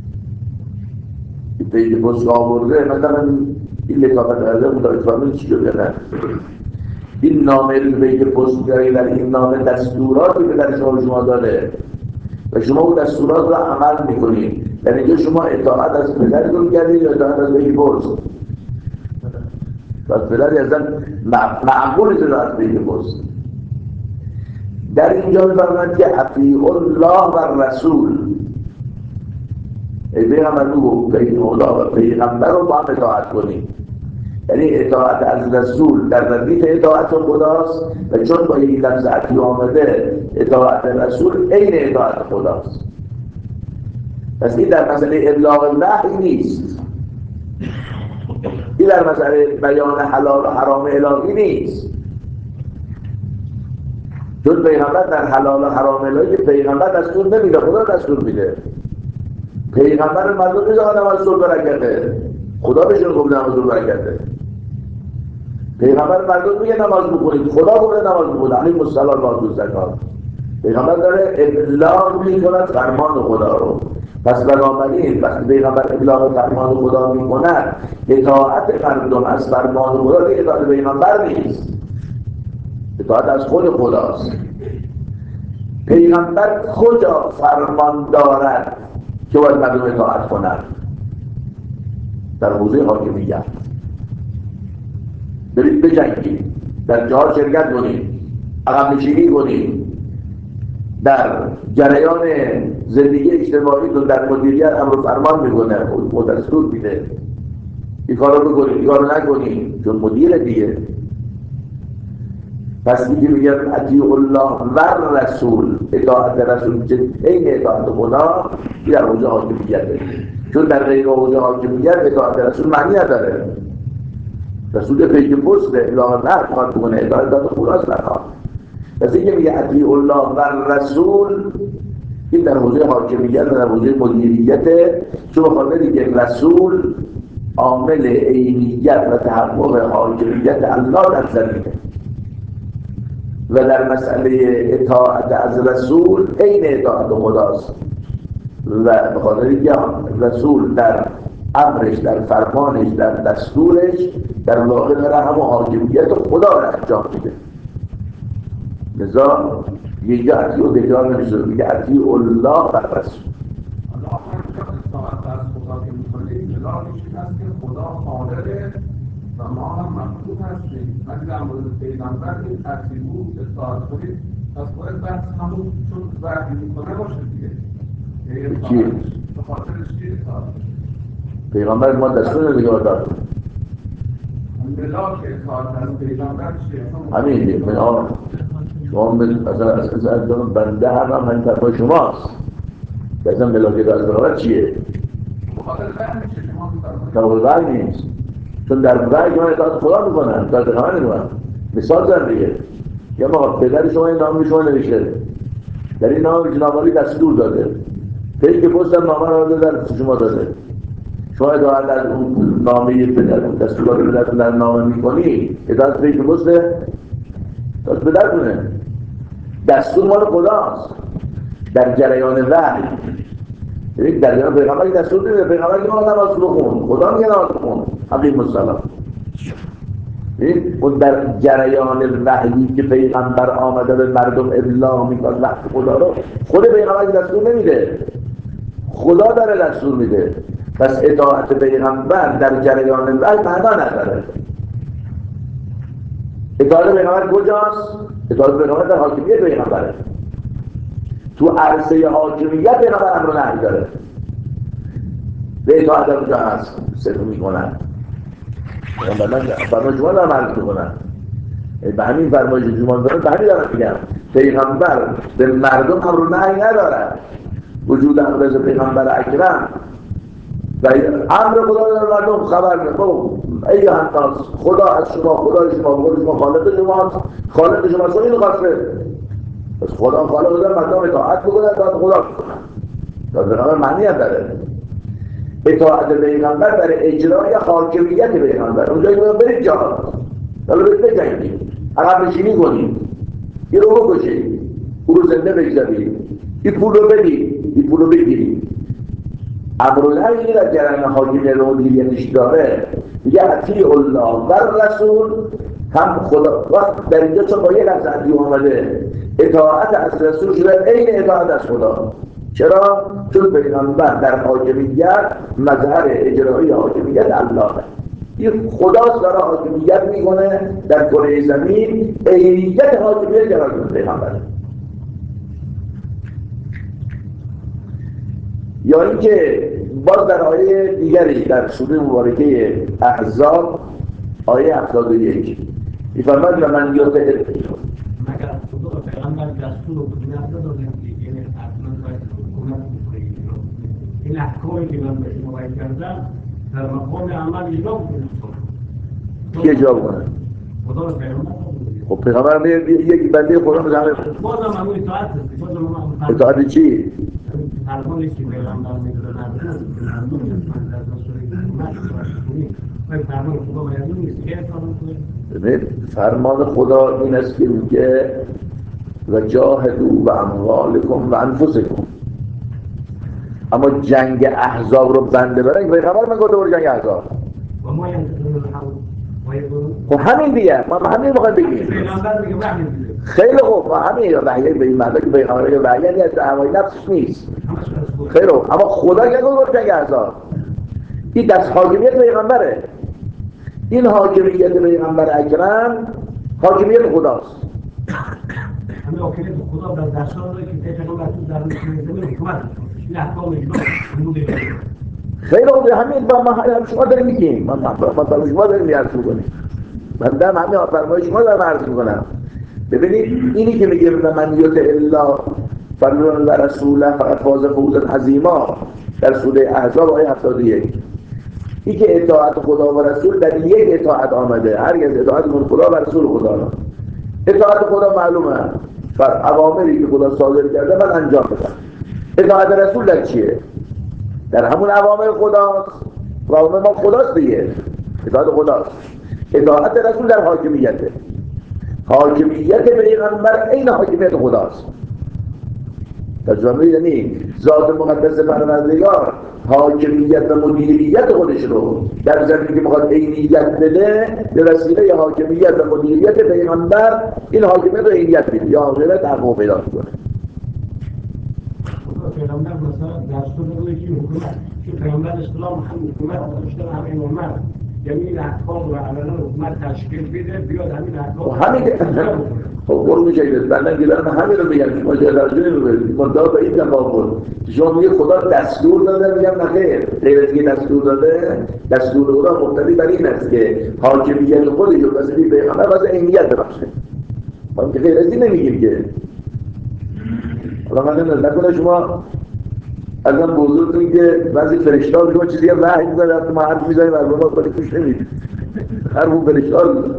یه پیک پست آورده، مثلا این لطافت عرضه مدارک فرمون چی شده نه؟ این نامه رو پیک پست داری، در این نامه دستوراتی که در شما شما داده و شما اون دستورات رو عمل میکنید. در اینجا شما اطاعت از پدرتون کردید یا اطاعت از پیک پست؟ پس پدری ازن معقول شده از پیک پست. در اینجا می‌فرماید که اطیعوا الله و رسول، ای پیغمبر بگو الله و پیغمبر رو با هم اطاعت کنید. یعنی اطاعت از رسول در ردیف اطاعت خداست و چون با یک لفظ اطیع آمده اطاعت رسول عین اطاعت خداست. پس این در مسئله ابلاغ وحی نیست، این در مسئله بیان حلال و حرام الهی نیست. چون پیغمبر در حلال و حرام الهی پیغمبر دستور نمیده، خدا دستور میده. پیغمبر مردم نیست آقا نماز صبح برکته، خدا بهشون گفت نماز صبح برکته. پیغمبر مردم میگه نماز بخونید، خدا گفته نماز بخونید، علیهم السلام و زکات. پیغمبر داره ابلاغ میکند فرمان خدا رو. پس بنابراین وقتی پیغمبر ابلاغ فرمان خدا میکند اطاعت مردم از فرمان خدا به اطاعت پیغمبر نیست، اطاعت از خود خداست. پیغمبر کجا فرمان دارد که باید مردم اطاعت کنند؟ در حوزه حاکمیت. برید بجنگید، در جهاد شرکت کنید، عقب نشینی کنید، در جریان زندگی اجتماعی تو در مدیریت امر و فرمان میکنه، دستور میده این کار رو بکنید، این کار رو نکنید، چون مدیر دیگه. پس دیگه میگن اطیعوا الله و رسول، اطاعت رسول که این اطاعت خدا در حوزه حاکمیته، چون در غیر حوزه حاکمیت اطاعت رسول معنی نداره. رسول پیک پسته، اطاعت نه کار بکنه، اطاعت خداست نخواد. پس اینکه میگه اطیعوا الله و رسول، این در حوزه حاکمیت و در حوزه مدیریت، چون بخاطر اینکه رسول عامل عینیت و تحقق حاکمیت الله در زمینه و در مسئله اطاعت از رسول عین اطاعت خداست و بخاطر اینکه رسول در امرش، در فرمانش، در دستورش در واقع داره همه حاکمیت خدا را انجام میده. لذا یه اطیعوا تکرار نمیشه، میگه اطیعوا الله و رسول. الله اطاعت از خدا که میکنیم ملاکش این است که خدا خالقه و ما هم مخلوق هستیم. ولی در مورد پیغمبر این اطیعوا اطاعت کنید، پس باید بحث همون چون وحی میکنه باشه دیگه. چی؟ به خاطرش چی اطاعت کنید؟ پیغمبر ما دستور نمیگه اطاعت کنید. ملاک اطاعت از پیغمبر چیه؟ همین دیگه ملاک شما مثلا از از بنده هم هم این طرف شماست که اصلا ملاک از برابر چیه؟ بخاطر وحی میشه شما میفرمایید. در وحی نیست، چون در وحی من اطاعت خدا میکنم، اطاعت پیغمبر نمیکنم. مثال زن دیگه، یا ما پدر شما این نام شما نوشته، در این نام جنابالی دستور داده، پیش که پستم نامه را داده در شما داده، شما اطاعت از اون نامه پدر دستور رو در نامه میکنی، اطاعت پیش که پسته دست پدر کنه. دستور مال خداست در جریان وحی. یک در جریان پیغمبر که دستور نمیده، پیغمبر که ما نماز بخون، خدا میگه نماز بخون، حقیم السلام. اون در جریان وحی که پیغمبر آمده به مردم ابلاغ میکنه وقت خدا رو، خود پیغمبر که دستور نمیده، خدا داره دستور میده. پس اطاعت پیغمبر در جریان وحی معنا نداره. اطاعت پیغمبر کجاست؟ اطاعت پیغمبر در حاکمیت پیغمبره. تو عرصه حاکمیت پیغمبر امر و نهی داره. به اطاعت اونجا هست صدق میکنن. پیغمبر فرمان شما دارم عرض میکنن. به همین فرمایش شما دارم، به همین دارم میگم. پیغمبر به مردم امر و نهی ندارد. وجود امر پیغمبر اکرم و امر خدا در مردم خبر میکنم. ای الناس، خدا از شما، خدای شما، خدا شما خالق شما، خالق شما سو اینو قصده. پس خدا خالق در مردم اطاعت بکنن، اطاعت خدا بکنن. تا پیغمبر معنی هم داره. اطاعت پیغمبر برای اجرای حاکمیت پیغمبر. اونجایی که برید جهاد، حالا برید بجنگید، عقب نشینی کنید، یه رو بکشید، او رو زنده بگذارید، این پول رو بدید، این پول رو بگیرید. امرالله اینی در جریان حاکمیت و مدیریتش داره، میگه اطیعوا الله و رسول. هم خدا وقت در اینجا چون با یه لفظ اطیع آمده، اطاعت از رسول شده عین اطاعت از خدا. چرا؟ چون پیغمبر در حاکمیت مظهر اجرایی حاکمیت الله، این خداست داره حاکمیت میکنه در کره زمین، عینیت حاکمیت در حاکمیت پیغمبر. یا اینکه باز در آیه دیگری در سوره مبارکه احزاب آیه هفتاد و یک می‌فرماید و من یطع مگر خدا پیغمبر دستور نداده که یعنی حتما باید حکومت بکنید. این احکامی که من به شما بیان کردم در مقام عمل اجرا کنید. کی اجرا کنه؟ خدا رو پیغمبر. خب پیغمبر میگه یک بنده خدا رو زمین. بازم همون اطاعت است. بازم همون اطاعت چی؟ فرمانی که پیغمبر میگه نداره که مردم من در مسئله حکومت کنید. ولی فرمان خدا بیان نیست که فرمان کنید. ببین فرمان خدا این است که میگه و جاهدوا باموالکم و انفسکم. اما جنگ احزاب رو بنده برن پیغمبر من گفته برو جنگ احزاب. و ما ینتظرون الحق و یقولون خب همین دیگه ما همین میخوایم بگیم. پیغمبر میگه وحی میده. خیلی خوب ما همین وحی به این معنی که پیغمبر وحی یعنی از هوای نفسش نیست. خیلی خوب اما خدا که گفت برو جنگ احزاب. این دست حاکمیت پیغمبره. این حاکمیت پیغمبر اکرم حاکمیت خداست. همه حاکمیت خدا در دستان داره که پیغمبر تو در زمین حکومت این احکام اجبار حدود خیلی خوب همین با ما شما داریم میگیم ما ما شما داریم عرض میکنیم. بنده هم همین فرمایش شما دارم عرض میکنم. ببینید اینی که میگه من یطع الله و رسوله فقط فاز فوزا عظیما در سوره احزاب آیه هفتاد و یک. این که اطاعت خدا و رسول در یک اطاعت آمده. هرگز اطاعت خدا و رسول خدا نه. اطاعت خدا معلومه بر اوامری که خدا صادر کرده من انجام بدم. اطاعت رسول در چیه؟ در همون اوامر خداست. اوامر ما خداست دیگه. اطاعت خداست. اطاعت رسول در حاکمیته. حاکمیت پیغمبر این حاکمیت خداست. ترجمه یعنی ذات مقدس پروردگار حاکمیت و مدیریت خودش رو در زمینی که میخواد عینیت بده به وسیله حاکمیت و مدیریت پیغمبر این حاکمیت رو عینیت بده یا آخرت تحقق پیدا کنه. پیغمبر مثلا دستور داده که حکومت که پیغمبر اسلام هم حکومت داشته همین امت یعنی این احکام و علنا حکومت تشکیل بده بیاد همین احکام همین خب قربون شهیدت بندن گیلن همین رو بگم شما جای درجه نمیبرید مدعا به این تفاوت شما میگه خدا دستور داده میگم نخیر غیر از که دستور داده دستور خدا مبتنی بر این است که حاکمیت خودش رو واسه پیغمبر واسه عینیت ببخشه ما که غیر از این نمیگیم که حالا من نکنه شما ازم بزرگتون که بعضی فرشته ها چیزی هم وحی میکنه وقتی ما حرف میزنیم از ما خالی کش نمید حرف اون فرشته ها میزنیم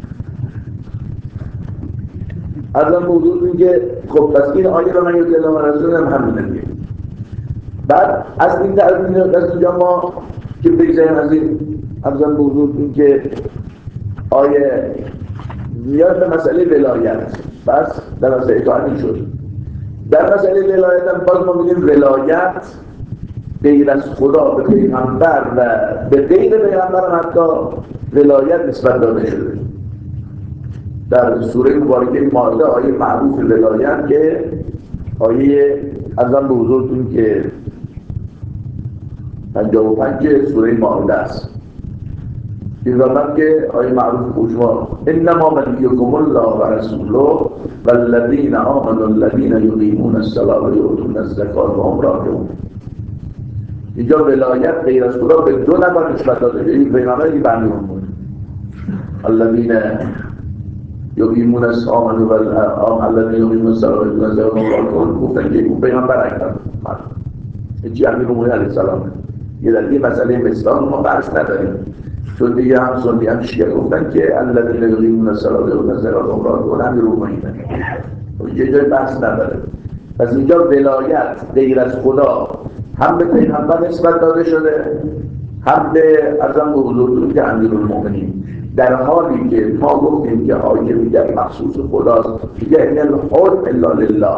ازم بزرگتون که خب پس این آیه رو من یه دلم رسول هم همین نمیگه بعد از این تعریف از اینجا ما که بگذاریم از این ازم بزرگتون که آیه میاد به مسئله ولایت بس در مسئله اطاعتی شد در مسئله ولایت هم باز ما میگیم ولایت غیر از خدا به پیغمبر و به غیر پیغمبر هم حتی ولایت نسبت داده شده در سوره مبارکه مائده آیه معروف ولایت که آیه ازم به حضورتون که پنجاه و پنج سوره مائده است این زمان که آیه معروف خوشما انما ولیکم الله و رسوله والذین آمنوا الذین یقیمون الصلاة و یؤتون الزکاة و هم راکعون. اینجا ولایت غیر از خدا به دو نفر نسبت داده شده. این پیغمبری بنده بود الذین یقیمون الصلاة و الذین یقیمون الصلاة و یؤتون الزکاة و هم راکعون گفتن که اون پیغمبر اکرم چی امیرالمومنین علیه السلام یه در این مسئله اسلام ما بحث نداریم چون دیگه هم سنی هم شیعه گفتن که الذین یقیمون الصلاة و یؤتون الزکاة و هم راکعون امیرالمومنین یه جای بحث نداره. پس اینجا ولایت غیر از خدا هم به پیغمبر نسبت داده شده هم به ارزم به حضورتون که امیرالمومنین در حالی که ما گفتیم که حاکمیت مخصوص خداست که ان الحکم الا لله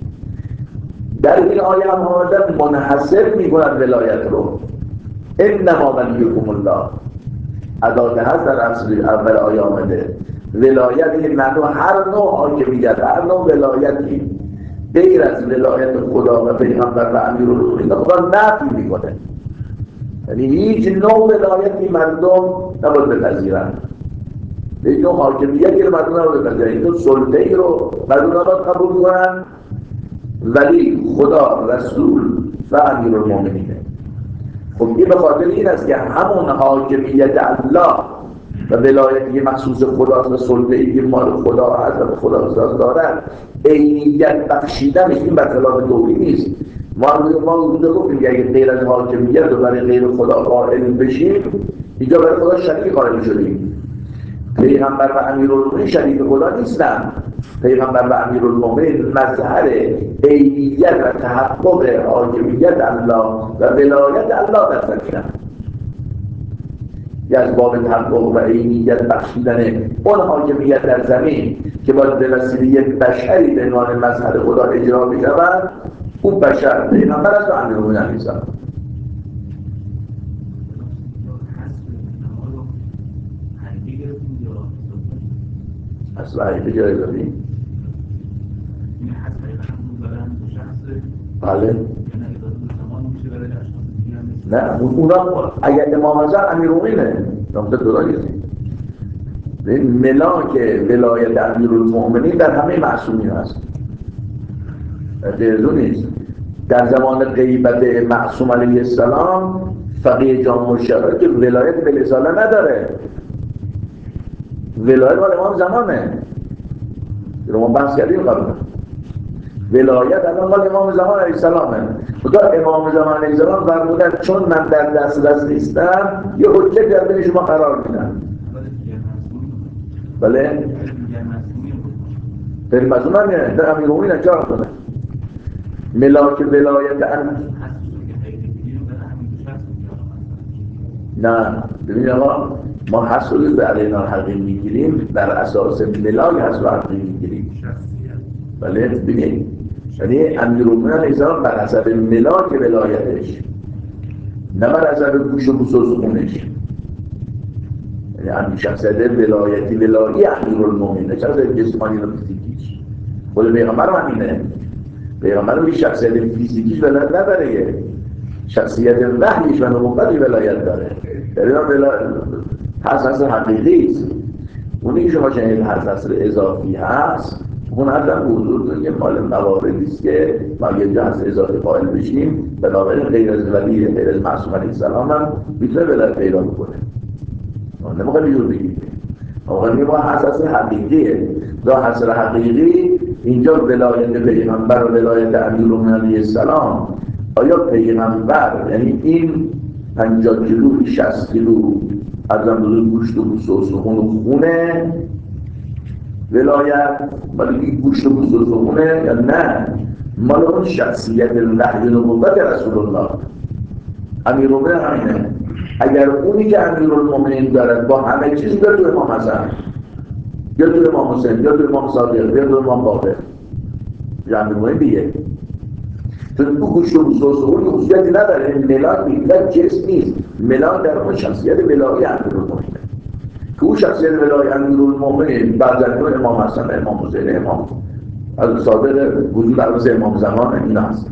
در این آیه هم آمده منحصر می‌کند ولایت رو انما ولیکم الله ادات هست در اصل اول آیه آمده ولایت این معنی هر نوع حاکمیت هر نوع ولایتی غیر از ولایت خدا و پیغمبر و امیرالمومنین خدا نفی میکنه یعنی هیچ نوع ولایتی مردم نباید بپذیرن هیچ نوع حاکمیتی رو مردم نباید بپذیرن هیچ نوع سلطه‌ای رو مردم نباید قبول کنن ولی خدا رسول و امیرالمومنینه. خب این به خاطر این است که همون حاکمیت الله و ولایتی مخصوص خداست و سلطه‌ای که مال خدا هست و خدا احساس دارد عینیت بخشیدنش این برخلاف توحید نیست. ما ما اونجا گفتیم که اگه غیر از حاکمیت رو برای غیر خدا قائل بشیم اینجا برای خدا شریک قائل شدیم. پیغمبر و امیرالمومنین شریک خدا نیستن. پیغمبر و امیرالمومنین مظهر عینیت و تحقق حاکمیت الله و ولایت الله در زمینه یا از باب تحقق و عینیت بخشیدن اون حاکمیت در زمین که باید به وسیله بشری به عنوان مظهر خدا اجرا بشود اون بشر پیغمبر است و امیرالمومنین علیه السلام. اصلا حقیقی جای داریم؟ بله نه اونا اگر امام حسن امیرالمومنینه نقطه دراییم ملاک ولایت امیرالمومنین در همه معصومین هست غیر نیست. در زمان غیبت معصوم علیه السلام فقیه جامع الشرع که ولایت بالرساله نداره، ولایت مال امام زمانه رو ما بحث کردیم قبلا. ولایت الان مال امام زمان علیه السلامه. خدا امام زمان علیه السلام فرمودن چون من در دسترس نیستم یه حجت در بین شما قرار میدم. بله غیر معصوم هم نه در امیرالمومنین چهار کنه ملاک ولایت ان نه ببین آقا ما حصول به علینا حقیقی میگیریم بر اساس ملاک حصول حقیقی میگیریم. بله ببینید یعنی امیرالمومنین علیه السلام بر حسب ملاک ولایتش نه بر حسب گوش و بوس و سخونش. یعنی همین شخصیت ولایتی ولایی امیرالمومنین نه شخصیت جسمانی و فیزیکیش. خود پیغمبر هم همینه. پیغمبر هم شخصیت فیزیکیش ولایت نداره، شخصیت وحیش و نبوتی ولایت داره. یعنی ولایت هست اصل حقیقی است. اونی که شما شنید هست اصل اضافی هست اون حتی بزرگ یه مال مواردی است که ما یه جا هست اضافی قائل بشیم بنابراین غیر از ولی غیر از معصوم علیه السلام هم میتونه ولایت پیدا بکنه. نمیخواد بیجور بگیم آقا میگه ما هست اصل حقیقیه. دا حصل حقیقی اینجا ولایت پیغمبر و ولایت امیرالمومنین علیه السلام. آیا پیغمبر یعنی این پنجاه کیلو شصت کیلو ازم بزرگ گوشت و بوس و سخون و خونه ولایت ولی این گوشت و بوس و سخونه یا نه مال اون شخصیت وحی نبوت رسول الله امیرالمومنین همینه. اگر اونی که امیرالمومنین دارد با همه چیز بیاد تو امام حسن یا تو امام حسین یا تو امام صادق یا تو امام باقر یا امیرالمومنین دیگه تو اون گوشت و بوس و سخون خصوصیتی نداره. ملاک میگه جسم نیست، ملاک در اون شخصیت ولایی امیرالمومنین که اون شخصیت ولایی امیرالمومنین بعد از امام حسن امام حسین امام صادق وجود عروض امام زمان اینا هست.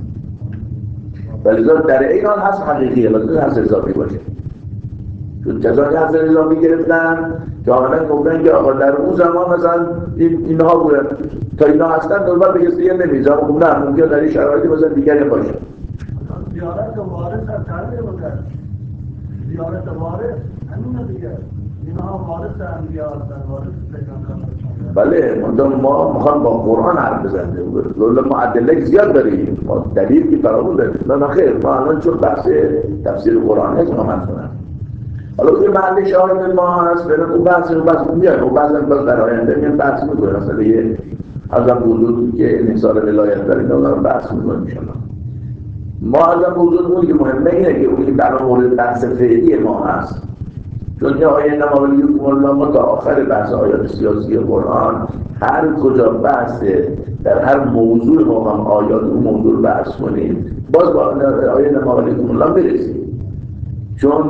ولی در این حال هست حقیقیه لازم هست اضافی باشه. چون کسانی هست اضافی گرفتن که آمدن گفتن که آقا در اون زمان مثلا این اینها بودن تا اینا هستن نوبت به کسی دیگه نمیزن. خب نه ممکنه در این شرایطی مثلا دیگری باشه. زیارت وارث از طریق بودن زیارت وارث همونه دیگه اینها وارث انبیا هستن وارث پیغمبر. بله ما میخوام با قرآن حرف بزنیم. لولا ما ادله زیاد داریم ما دلیل که فراوون داریم. نه خیر ما الان چون بحث تفسیر قرآن هست ما مثلا حالا که محل شاهد ما هست برای اون بحث رو بحث میاد و بعضا باز در آینده میان بحث میکنه مثلا یه ازم بزرگی که انحصار ولایت داریم اونا رو بحث میکنیم انشاءالله. ما ازم بزرگ اونی که مهمه اینه که اونی که در مورد بحث فعلی ما هست چون یه آیه انما ولیکم الله ما تا آخر بحث آیات سیاسی قرآن هر کجا بحث در هر موضوع ما هم آیات اون موضوع رو بحث کنیم باز با آیه انما ولیکم الله برسیم. چون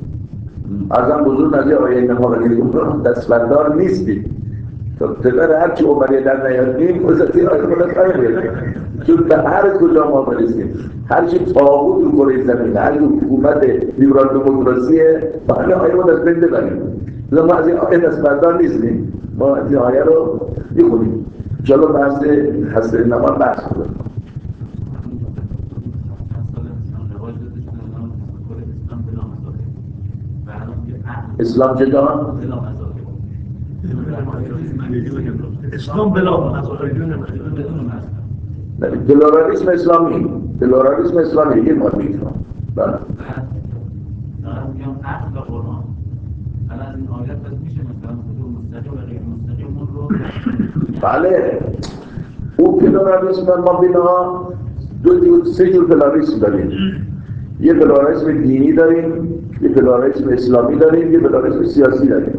ازم بزرگ از آیه انما ولیکم الله دستبردار نیستیم تا تقدر هرچی اومده در نیادیم وزتی آیه مدت قرار چون به هر کجا ما برسیم هرچی طاغوت رو کره زمین هر حکومت لیبرال دموکراسیه با همه آیه ما دست بین ببریم. لذا ما از این آیه دستبردار نیستیم. ما از این آیه رو میخونیم انشاءالله بحث حسن نمان بحث کنیم. اسلام چه دارم؟ اسلام بلا پلورالیسم اسلامی پلورالیسم اسلامی یه ما میگم بله دارم میگم عقل و قرآن الان این آیات بس میشه مثلا مستقیم و غیر مستقیم اون رو بله اون پلورالیسم ما بینا دو دو سه جور پلورالیسم داریم. یه پلورالیسم دینی داریم یه پلورالیسم اسلامی داریم یه پلورالیسم سیاسی داریم.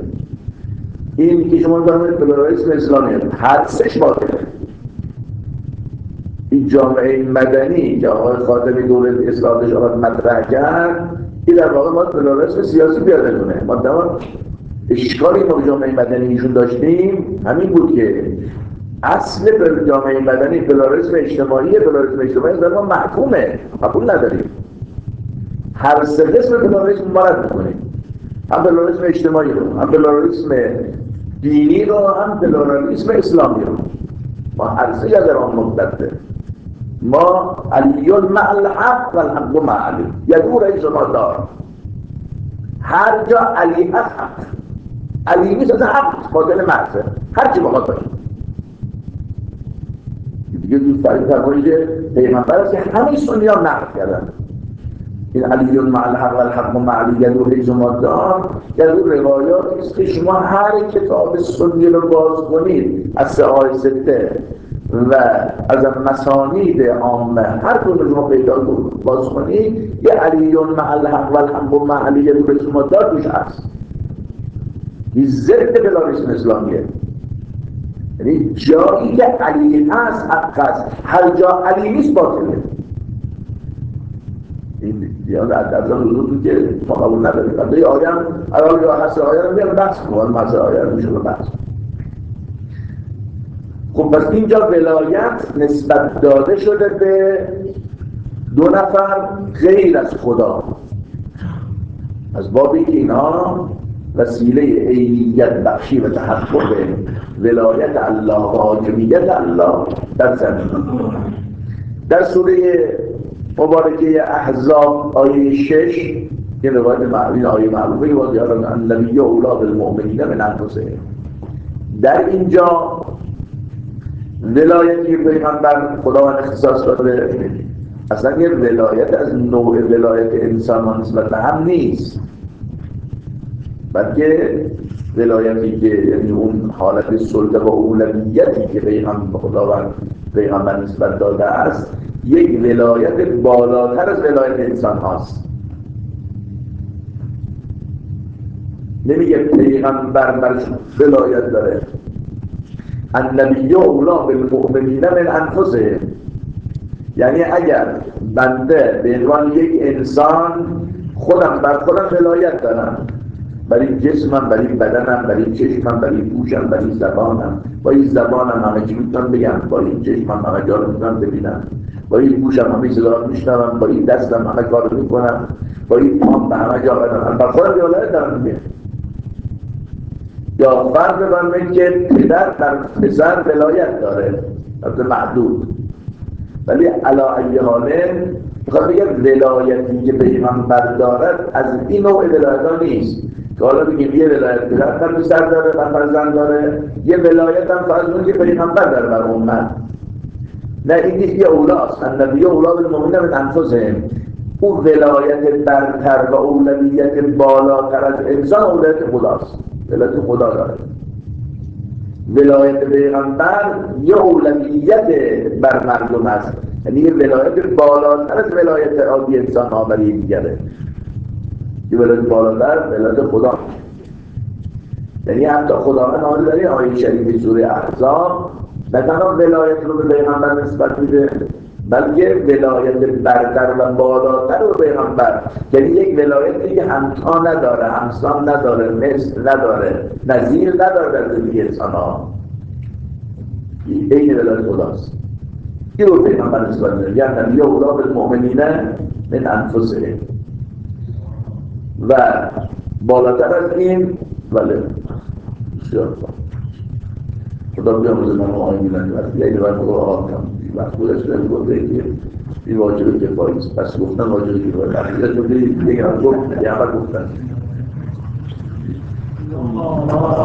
این که شما دارید پلورالیسم اسلامی هر سهش باطله. این جامعه مدنی که آقای خاتمی دولت اصلاحاتش آمد مطرح کرد، این در واقع ما پلورالیسم سیاسی پیاده کنه. ما تمام اشکالی ما به جامعه مدنی ایشون داشتیم همین بود که اصل جامعه مدنی پلورالیسم اجتماعی، پلورالیسم اجتماعی در ما محکومه، قبول نداریم. هر سه قسم پلورالیسم ما رد می‌کنیم، هم پلورالیسم اجتماعی رو، هم پلورالیسم دینی رو، هم پلورالیسم اسلامی رو. ما هر سه از آن مبتدأ. ما علیون مع الحق و الحق مع علی، یدو رئیس ما دار. هر جا علی هست حق، علی نیست از حق باطل محضه، هر چی بخواد باشه. دیگه دوست دارید فرمایی که پیغمبر است که همه سنی ها نقل کردن. این علیون مع الحق و الحق مع علی یدو رئیس ما دار، یدو روایاتی است که شما هر کتاب سنی رو باز کنید از سه آیه سته و از مسانید عامه هر کدوم شما پیدا باز کنید یه علیون مع الحق و الحق مع علی یدو رئیس ما دار توش هست. این ضد پلورالیسم اسلامیه. یعنی جایی که علی هست حق هست، هر جا علی نیست باطله. این دیان از آن حضور که ما قبول نداریم. حتی یه آیه هم اول یا حسر آیه رو میان بحث کنم، حسر آیه رو میشه بحث. خب پس اینجا ولایت نسبت داده شده به دو نفر غیر از خدا، از بابی که اینها وسیله عینیت بخشی و تحقق ولایت الله و حاکمیت الله در زمین. در سوره مبارکه احزاب آیه شش یه روایت معروفه، آیه معروفه که واضحه است النبی اولی بالمؤمنین من انفسهم. در اینجا ولایتی پیغمبر خداوند اختصاص داده اصلا یه ولایت از نوع ولایت انسان نسبت به هم نیست، بلکه ولایتی که یعنی اون حالت سلطه و اولویتی که پیغمبر خداوند پیغمبر نسبت داده است یک ولایت بالاتر از ولایت انسان هاست. نمیگه پیغمبر برش ولایت داره. النبی اولی بالمؤمنین من انفسهم، یعنی اگر بنده به عنوان یک انسان خودم بر خودم ولایت دارم، برای جسمم، برای بدنم، برای چشمم، برای گوشم، برای زبانم، با این زبانم همه چی میتونم بگم، با این چشمم همه جا رو میتونم ببینم، با این گوشم همه صدا رو میشنوم، با این دستم همه کار رو میکنم، با این پام به همه جا بدنم، بر خودم ولایت دارم میگه. یا فرض بفرمایید که پدر در پسر ولایت داره، البته محدود، ولی علی ای حاله میخواد بگه ولایتی که پیغمبر دارد از این نوع ولایت ها نیست که حالا بگیم یه ولایت پدر بر پسر داره، بر فرزند داره، یه ولایت هم فرض اون که پیغمبر داره بر امت. نه، این نیست، یه اولاست. النبی اولی بالمؤمنین من انفسهم. اون ولایت برتر و اولویت بالاتر از انسان اولویت خداست، ولایت خدا داره. ولایت پیغمبر یه اولویت بر مردم است، یعنی یه ولایت بالاتر از ولایت عادی انسان ها برای دیگره. یه ولایت بالاتر ولایت خدا، یعنی حتی خداوند نازل در این آیه شریف سوره احزاب نه تنها ولایت رو به پیغمبر نسبت میده، بلکه ولایت برتر و بالاتر رو به پیغمبر، یعنی یک ولایتی که همتا نداره، همسان نداره، مثل نداره، نظیر نداره در زندگی انسان ها. این ولایت خداست. این رو پیغمبر نسبت میده، یعنی نبی اولی بالمؤمنین من انفسهم. و بالاتر از این ولی بسیار خدا بیاموزه من آقای میلانی وقتی یعنی باید خدا آقا کم وقت بودش نمی گفته که این واجب کفایی است، پس گفتن واجب کفایی است. وقتی دیگه هم گفت، یه همه گفتن